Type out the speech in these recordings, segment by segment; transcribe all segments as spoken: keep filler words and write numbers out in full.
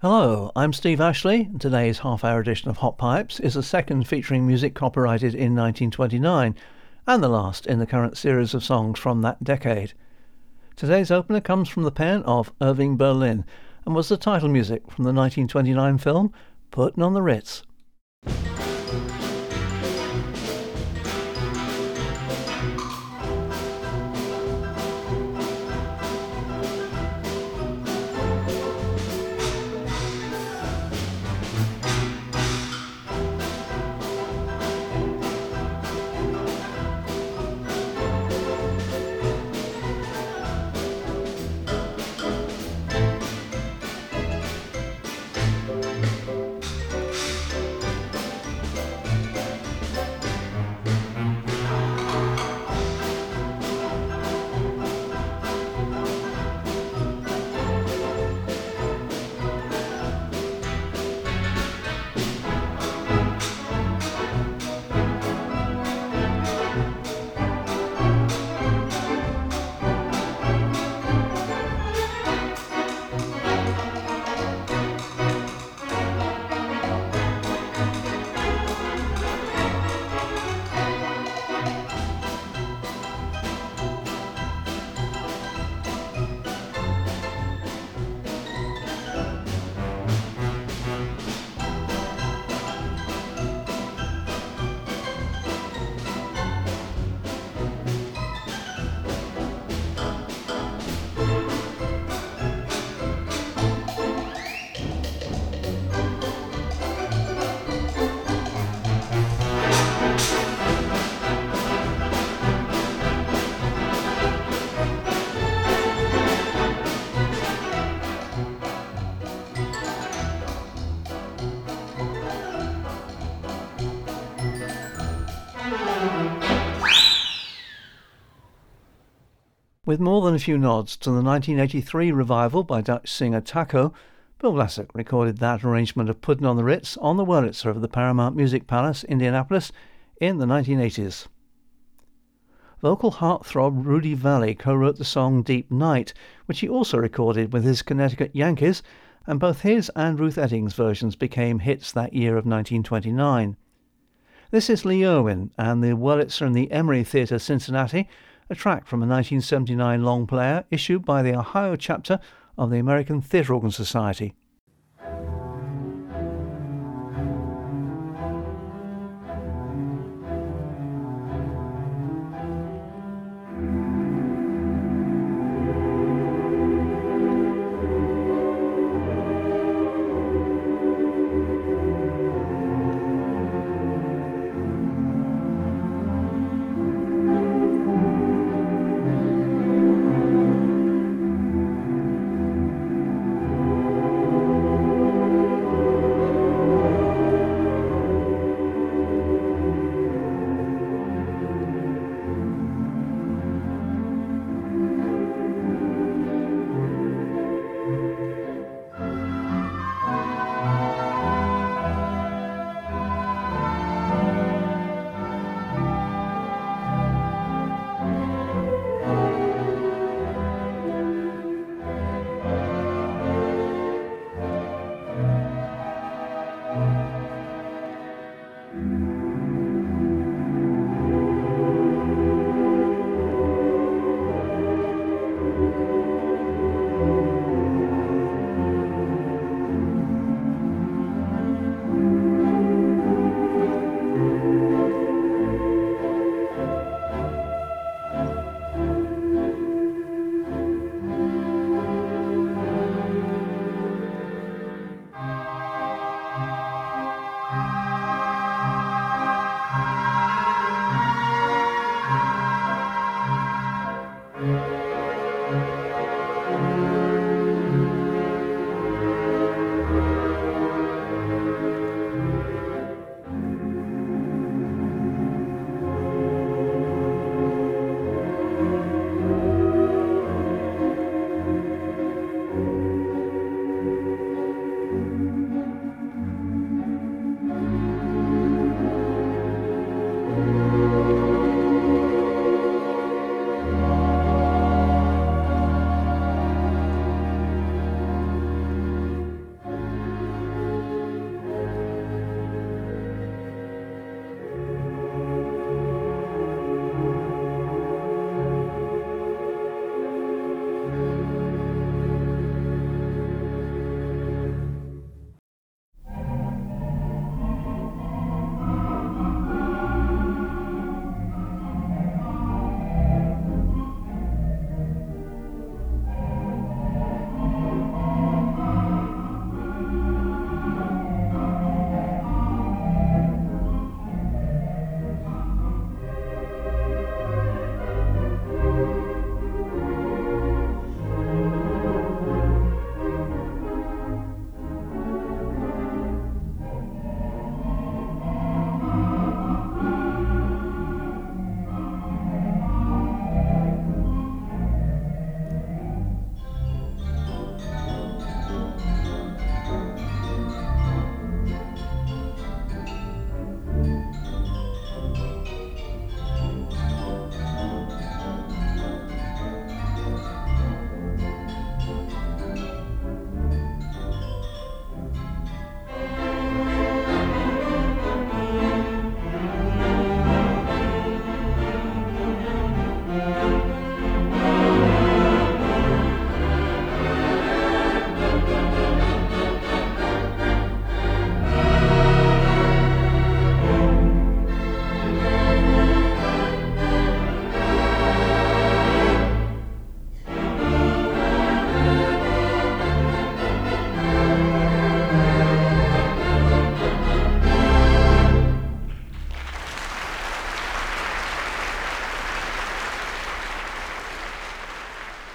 Hello, I'm Steve Ashley, and today's half-hour edition of Hot Pipes is the second featuring music copyrighted in nineteen twenty-nine, and the last in the current series of songs from that decade. Today's opener comes from the pen of Irving Berlin, and was the title music from the nineteen twenty-nine film Puttin' on the Ritz. With more than a few nods to the nineteen eighty-three revival by Dutch singer Taco, Bill Vlasic recorded that arrangement of Puttin' on the Ritz on the Wurlitzer of the Paramount Music Palace, Indianapolis, in the nineteen eighties. Vocal heartthrob Rudy Vallée co-wrote the song Deep Night, which he also recorded with his Connecticut Yankees, and both his and Ruth Etting's versions became hits that year of nineteen twenty-nine. This is Lee Erwin and the Wurlitzer in the Emery Theatre, Cincinnati, a track from a nineteen seventy-nine long player issued by the Ohio chapter of the American Theatre Organ Society.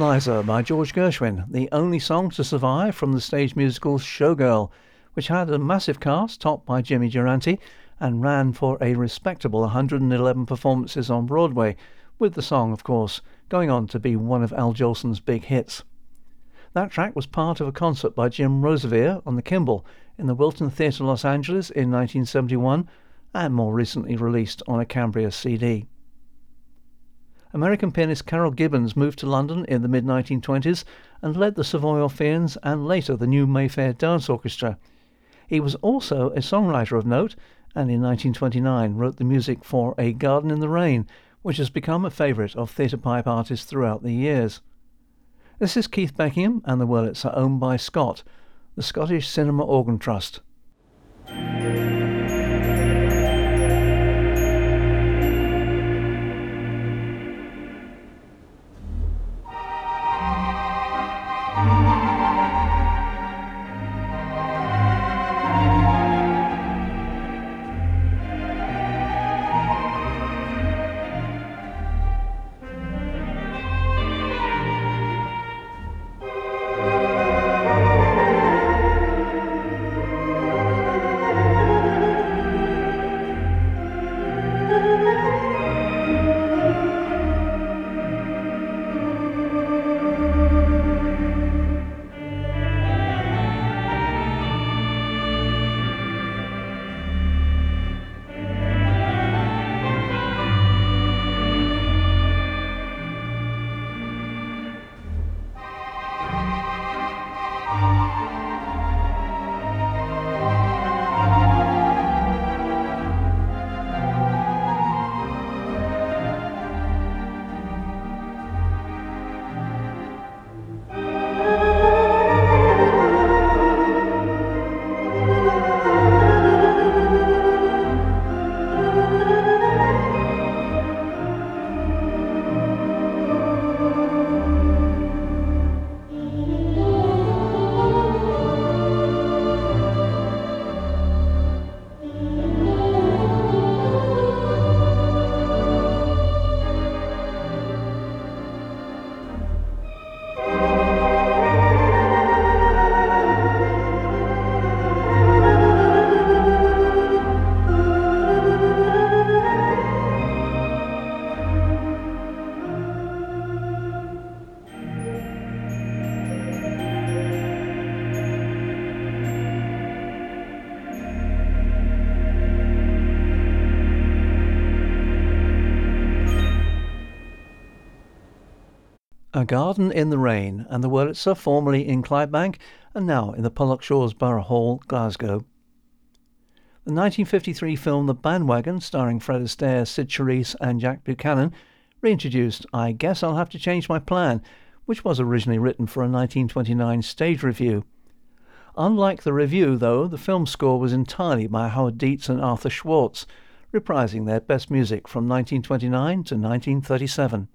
Liza by George Gershwin, the only song to survive from the stage musical Showgirl, which had a massive cast topped by Jimmy Durante and ran for a respectable one hundred eleven performances on Broadway, with the song, of course, going on to be one of Al Jolson's big hits. That track was part of a concert by Jim Roseveare on the Kimball in the Wilton Theatre, Los Angeles in nineteen seventy-one, and more recently released on a Cambria C D. American pianist Carol Gibbons moved to London in the mid nineteen twenties and led the Savoy Orpheans and later the New Mayfair Dance Orchestra. He was also a songwriter of note, and in nineteen twenty-nine wrote the music for A Garden in the Rain, which has become a favourite of theatre pipe artists throughout the years. This is Keith Beckingham, and the Wurlitz are owned by Scott, the Scottish Cinema Organ Trust. A Garden in the Rain, and the Wurlitz are formerly in Clydebank and now in the Pollokshaws Borough Hall, Glasgow. The nineteen fifty-three film The Bandwagon, starring Fred Astaire, Sid Charisse and Jack Buchanan, reintroduced I Guess I'll Have to Change My Plan, which was originally written for a nineteen twenty-nine stage review. Unlike the review, though, the film score was entirely by Howard Dietz and Arthur Schwartz, reprising their best music from nineteen twenty-nine to nineteen thirty-seven.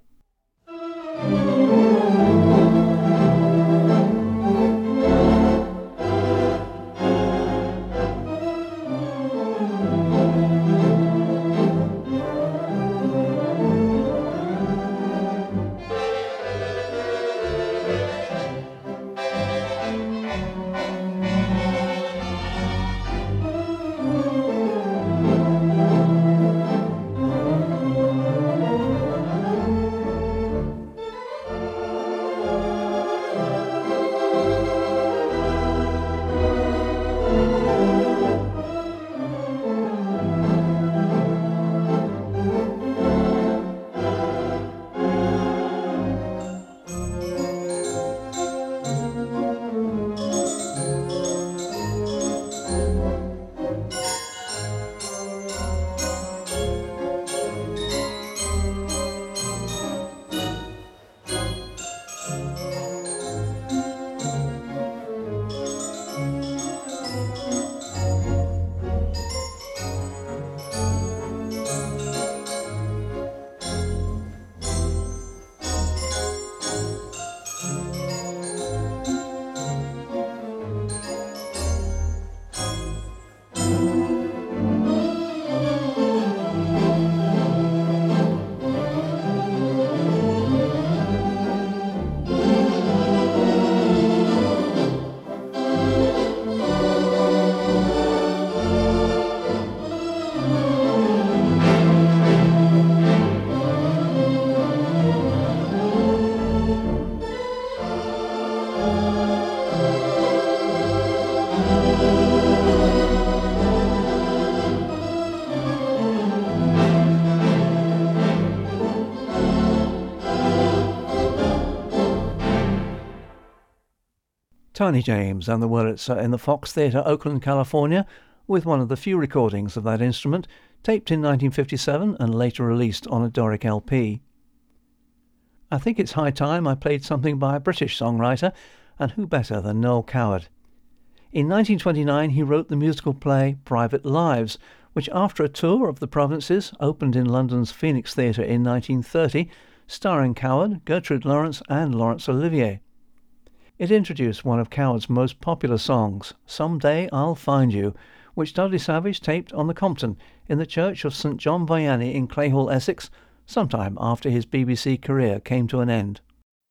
Tony James and the Wurlitzer in the Fox Theatre, Oakland, California, with one of the few recordings of that instrument, taped in nineteen fifty-seven and later released on a Doric L P. I think it's high time I played something by a British songwriter, and who better than Noel Coward. In nineteen twenty-nine he wrote the musical play Private Lives, which after a tour of the provinces opened in London's Phoenix Theatre in nineteen thirty, starring Coward, Gertrude Lawrence and Laurence Olivier. It introduced one of Coward's most popular songs, Some Day I'll Find You, which Dudley Savage taped on the Compton in the church of St John Vianney in Clayhall, Essex, sometime after his B B C career came to an end.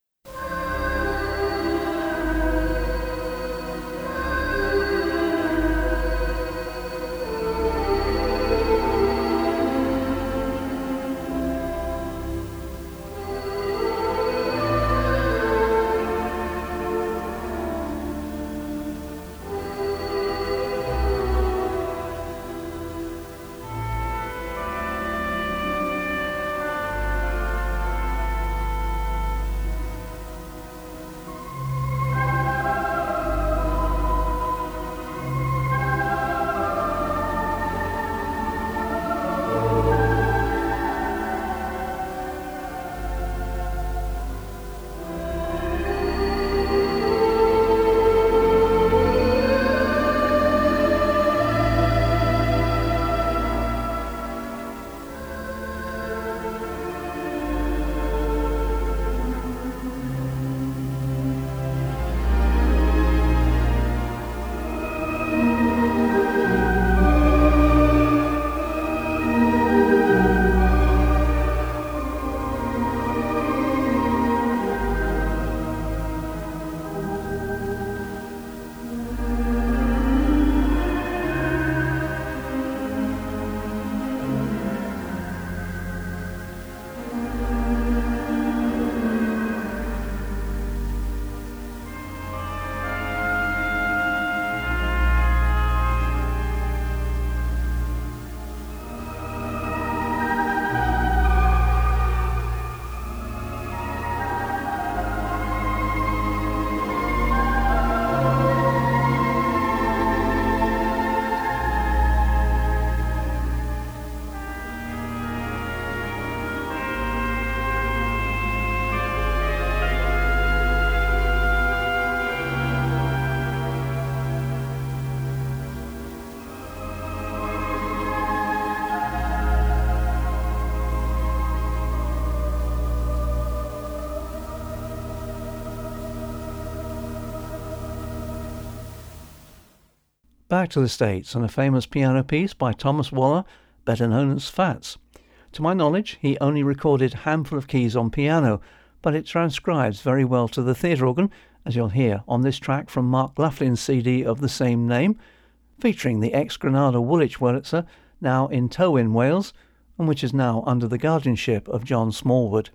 Back to the States and a famous piano piece by Thomas Waller, better known as Fats. To my knowledge, he only recorded Handful of Keys on piano, but it transcribes very well to the theatre organ, as you'll hear on this track from Mark Laughlin's C D of the same name, featuring the ex-Granada Woolwich Wurlitzer, now in Tywyn, Wales, and which is now under the guardianship of John Smallwood.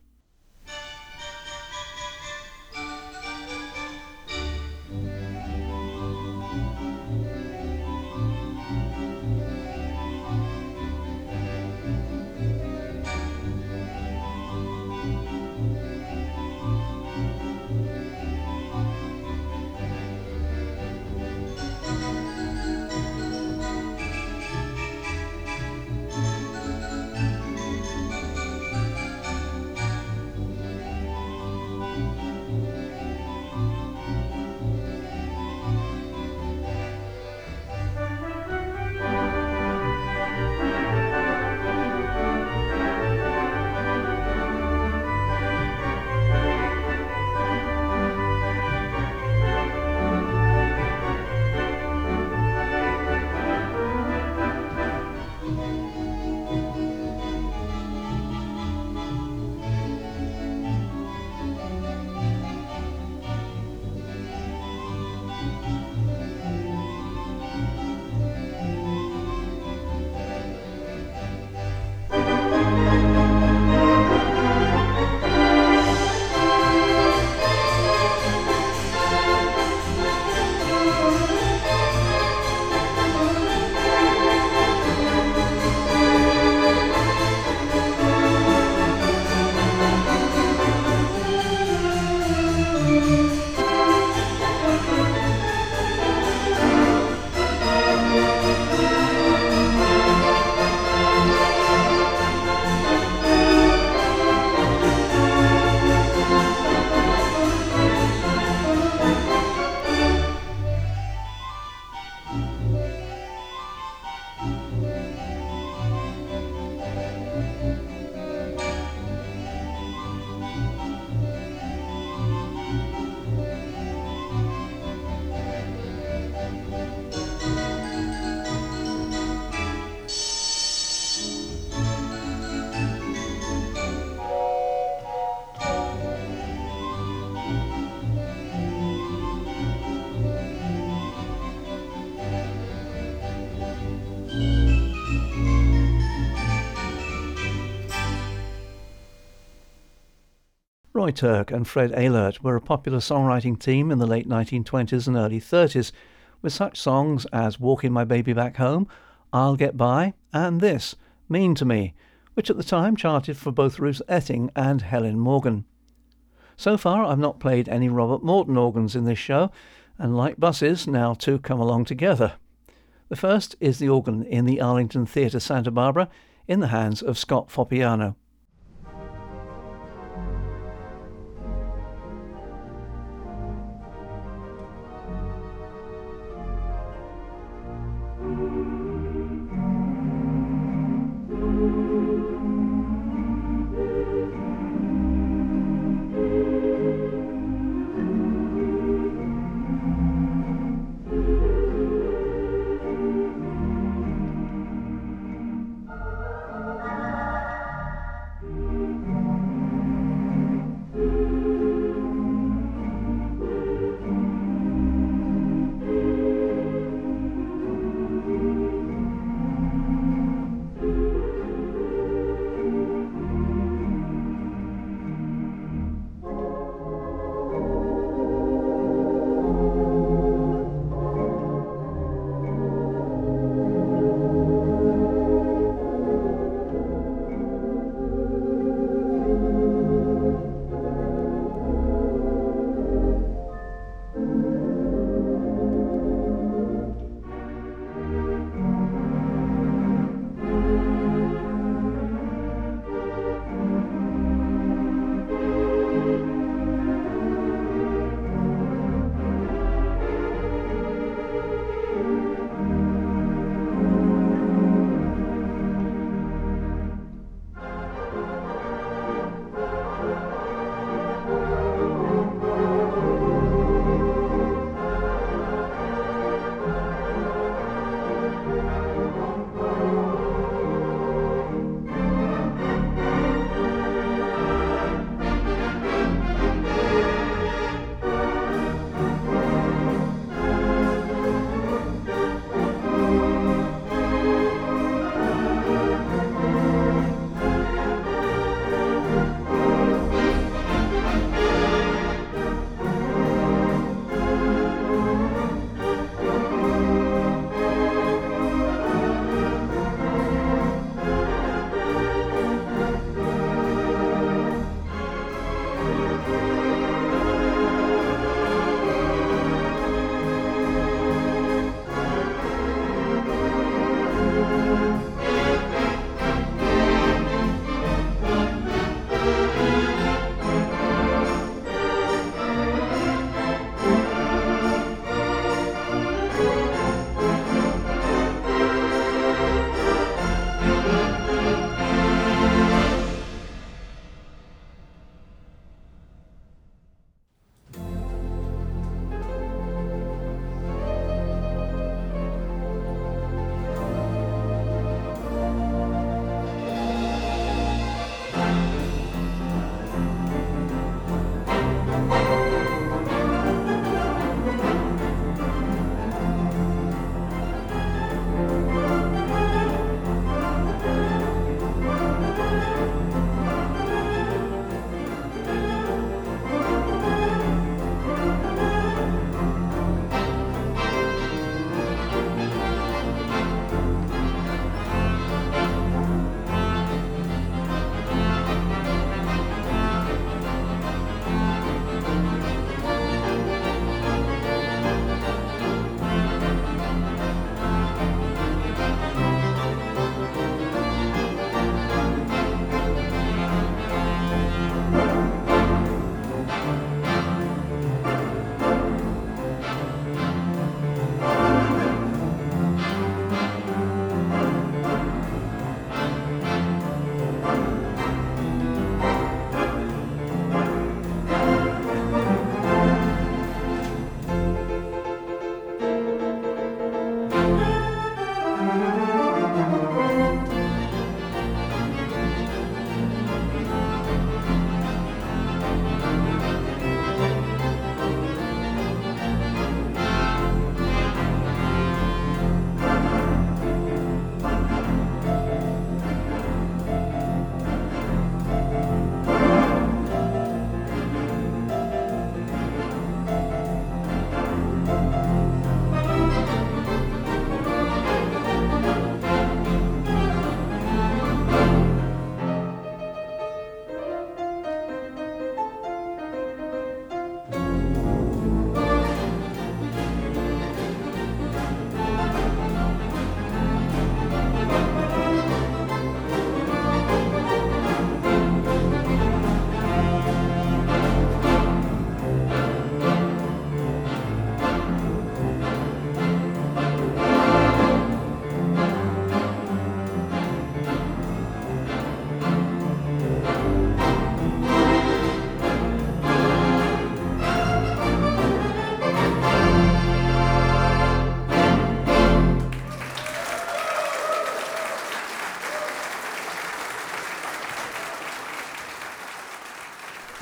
Roy Turk and Fred Ehlert were a popular songwriting team in the late nineteen twenties and early thirties, with such songs as Walking My Baby Back Home, I'll Get By, and this, Mean to Me, which at the time charted for both Ruth Etting and Helen Morgan. So far I've not played any Robert Morton organs in this show, and like buses, now two come along together. The first is the organ in the Arlington Theatre Santa Barbara, in the hands of Scott Foppiano.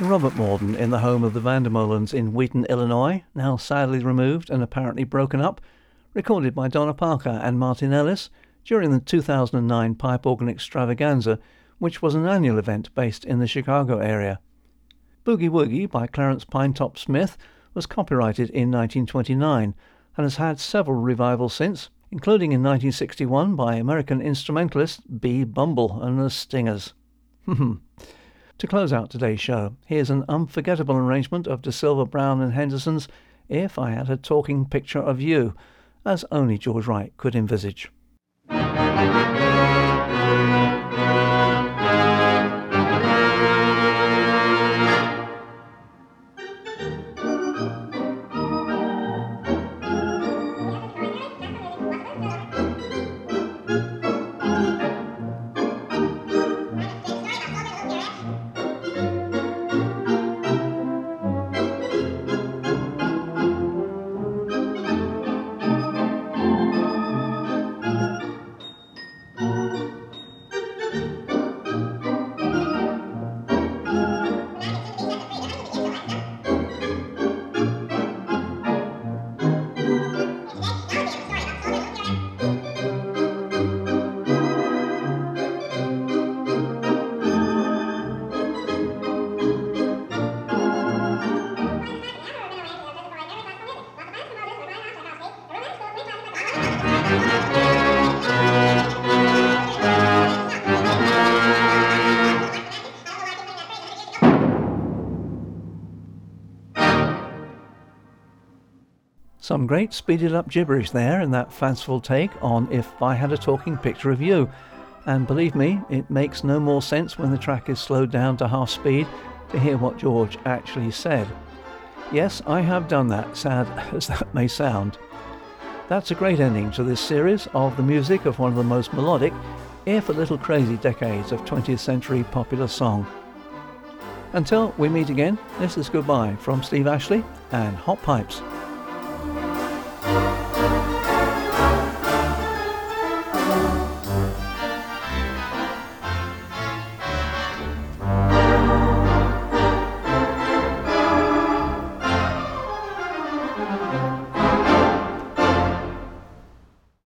Robert Morden in the home of the Vandermoelens in Wheaton, Illinois, now sadly removed and apparently broken up, recorded by Donna Parker and Martin Ellis during the two thousand nine Pipe Organ Extravaganza, which was an annual event based in the Chicago area. Boogie Woogie by Clarence Pinetop Smith was copyrighted in nineteen twenty-nine and has had several revivals since, including in nineteen sixty-one by American instrumentalist B. Bumble and the Stingers. To close out today's show, here's an unforgettable arrangement of De Silva, Brown and Henderson's If I Had a Talking Picture of You, as only George Wright could envisage. Some great speeded up gibberish there in that fanciful take on If I Had a Talking Picture of You, and believe me, it makes no more sense when the track is slowed down to half speed to hear what George actually said. Yes, I have done that, sad as that may sound. That's a great ending to this series of the music of one of the most melodic, if a little crazy decades of twentieth century popular song. Until we meet again, this is goodbye from Steve Ashley and Hot Pipes.